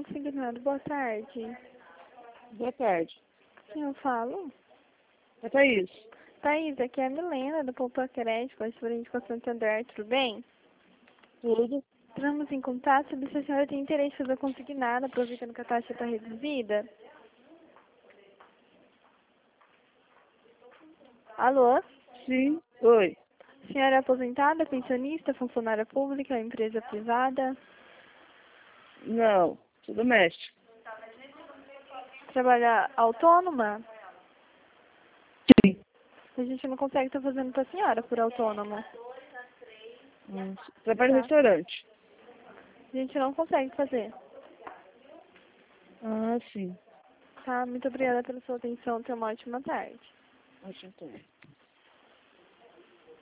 consignado. Boa tarde. Boa tarde. Quem eu falo? É Thaís. Thaís, aqui é a Milena, do Poupa Crédito, correspondente com a Santander, tudo bem? Tudo? Entramos em contato sobre se a senhora tem interesse em fazer consignado, aproveitando que a taxa está reduzida. Alô? Sim. Oi. Senhora é aposentada, pensionista, funcionária pública, empresa privada? Não. Sou doméstico. Trabalha autônoma? Sim. A gente não consegue estar fazendo para a senhora por autônomo. Trabalho no Tá? restaurante. A gente não consegue fazer. Ah, sim. Tá? Muito obrigada pela sua atenção. Tenha uma ótima tarde. Washington.